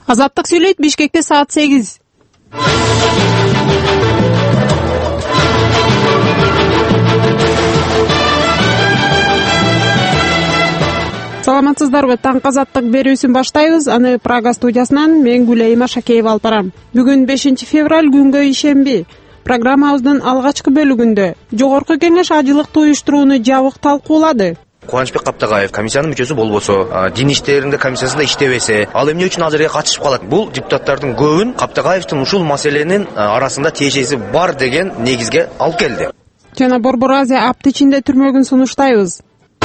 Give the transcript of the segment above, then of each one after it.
Азаттык сүйлөйт. Бишкекте саат 8. Саламатсыздарбы? Таңкы азаттык берүүсүн баштайбыз. Аны Прага студиясынан мен Гулейма Шакеева алып барам. Бүгүн 5 февраль күнгө ишемби. Программабыздын алгачкы бөлүгүндө Жогорку Кеңеш ажылыкты уюштурууну жабык талкуулады. Кубанычбек Каптагаев комиссиянын мүчөсү болбосо, дин иштеринде комиссиясында иштебесе, ал эмне үчүн ал жерге катышып калат? Бул депутаттардын көбүн Каптагаевдин ушул маселенин арасында тиешеси бар деген негизге алып келди. Жана Борбор Азия апты ичинде түрмөгүн сунуштайбыз.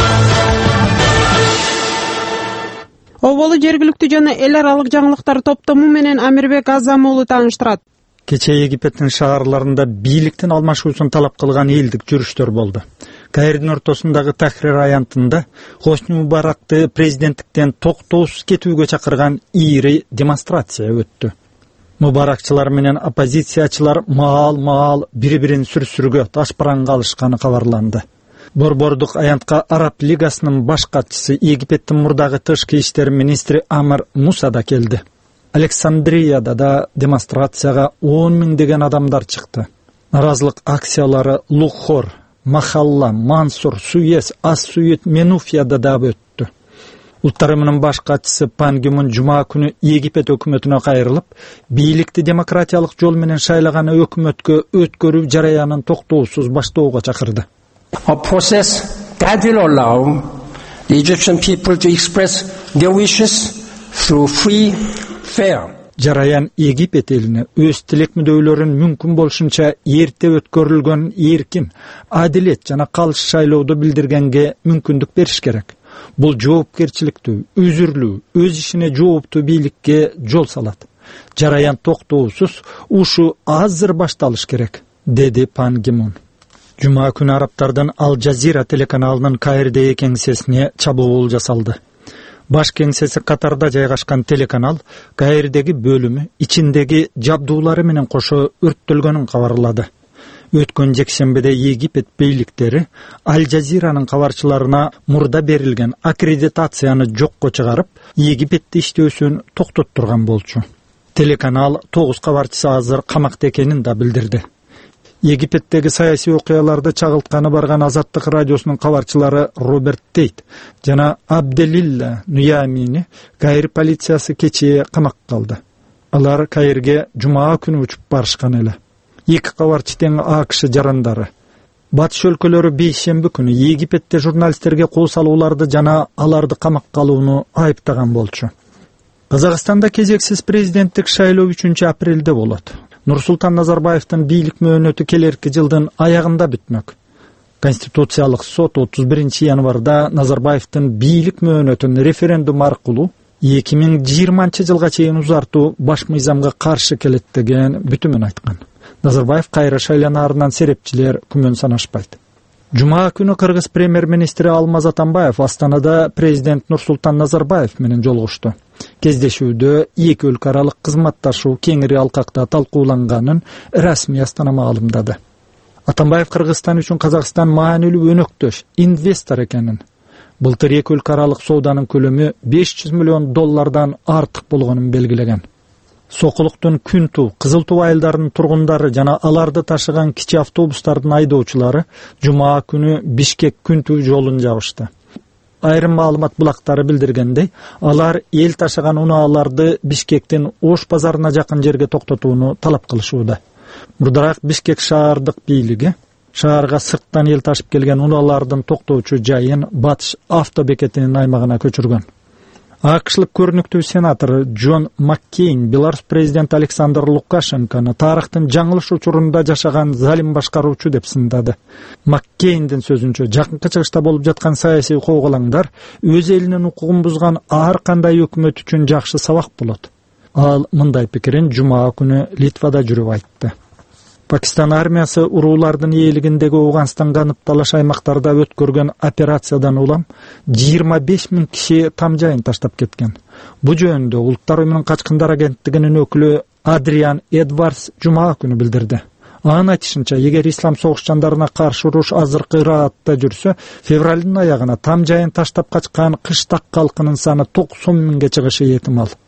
Оболу жергиликтүү жана эл аралык жаңылыктар топтому менен Амирбек Азам уулу тааныштырат. Кече Египеттин шаарларында бийликтин алмашуусун талап кылган элдик жүрүштөр болду. Каирдин ортосундагы Тахрир аянтында Хосни Мубаракты президенттиктен токтоосуз кетүүгө чакырган ийри демонстрация өттү. Мубаракчылар менен оппозициячылар маал бири-бирин сүрсүргө ташпаранга алышканы кабарланды. Борбордук аянтка Араб лигасынын баш катчысы Египеттин мурдагы тышкы иштер министри Амр Муса да келди. Александрияда да демонстрацияга 10 миңдеген адамдар чыкты. Наразылык акциялары Лухор, Махалла, Мансур, Суез, Ас-Сует, Менуфияда да өттү. Улуттар уюмунун баш катчысы Пан Ги Мун жума күнү Египет өкмөтүнө кайрылып, бийликти демократиялык жол менен шайлаган өкмөткө өткөрүү жараянын токтоосуз баштоого чакырды. A process that will allow the Egyptian people to express their wishes through free, fair. Жараян Египет элине өз тилек мүдөөлөрүн мүмкүн болушунча эрте өткөрүлгөн эркин, адилет жана калыс шайлоодо билдиргенге мүмкүндүк бериш керек. Бул жоопкерчиликтүү, үзүрлүү, өз ишине жооптуу бийликке жол салат. Жараян токтоосуз ушу азыр башталыш керек, деди Пан Ги Мун. Жума күнү арабтардын Ал Жазира телеканалынын Каирдеги кеңсесине чабуул жасалды. Баш кеңсеси Катарда жайгашкан телеканал Каирдеги бөлүмү ичиндеги жабдуулары менен кошо өрттөлгөнүн кабарлады. Өткөн жекшембиде Египет бийликтери Ал Жазиранын кабарчыларына мурда берилген аккредитацияны жокко чыгарып, Египетте иштөөсүн токтоттурган болчу. Телеканал 9 кабарчысы азыр камакта экенин да билдирди. Египеттеги саясий окуяларды чагылтканы барган Азаттык радиосунун кабарчылары Роберт Тейт жана Абделилла Нуямини Каир полициясы кечээ камакка калды. Алар Каирге жума күнү учуп барышкан эле. Эки кабарчы тең АКШ жарандары. Батыш өлкөлөрү бейшемби күнү Египетте журналисттерге кол салууларды жана аларды камакка алууну айыптаган болчу. Казакстанда кезексиз президенттик шайлоо 3 апрелде болот. Нурсултан Назарбаевдин бийлик мөөнөтү келерки жылдын аягында бүтмөк. Конституциялык сот 31 январда Назарбаевдин бийлик мөөнөтүн референдум аркылуу 2020 жылга чейин узартуу баш мыйзамга каршы келет деген бүтүмүн айткан. Назарбаев кайра шайланаарынан серепчилер күмөн санашпайт. Жума күнү Кыргыз премьер-министри Алмаз Атамбаев Астанада президент Нурсултан Назарбаев менен жолугушту. Кездешүүдө эки өлкө аралык кызматташуу кеңири алкакта талкууланганын расмий Астана маалымдады. Атамбаев Кыргызстан үчүн Казакстан маанилүү өнөктөш, инвестор экенин, былтыр эки өлкө аралык сооданын көлөмү $500 миллион артык болгонун белгилеген. Сокулуктун Күнту, Кызыл Туу айылдарынын тургундары жана аларды ташыган кичи автобустардын айдоочулары жума күнү Бишкек Күнту жолун жабышты. Айрым маалымат булактары билдиргендей, алар эл ташыган унааларды Бишкектин Ош базарына жакын жерге токтотууну талап кылышууда. Мурдараак Бишкек шаардык бийлиги шаарга сырттан эл ташып келген унаалардын токтоочу жайын Батыш автобекетинин аймагына көчүргөн. АКШлык көрүнүктүү сенатор Джон Маккейн Беларусь президенти Александр Лукашенкону тарыхтын жаңылыш учурунда жашаган залим башкаруучу деп сындады. Маккейндин сөзүнчө, жакынкы чыгышта болуп жаткан саясий кооголаңдар өз элинин укугун бузган ар кандай өкмөт үчүн жакшы сабак болот. Ал мындай пикирин жума күнү Литвада жүрүп айтты. Пакистан армиясы уруулардын ээлигиндеги Ауганстанга аныпталаш аймактарда өткөргөн операциядан улам 25 000 киши там жайын таштап кеткен. Бу жөнүндө Улуттар уюмунун качкындар агенттигинин өкүлү Адриан Эдвардс жума күнү билдирди. Анын айтышынча, эгер ислам согушчандарына каршы уруш азыркы ыраатта жүрсө, февралдын аягына там жайын таштап качкан кыштак калкынын саны 90 000ге чыгышы этимал.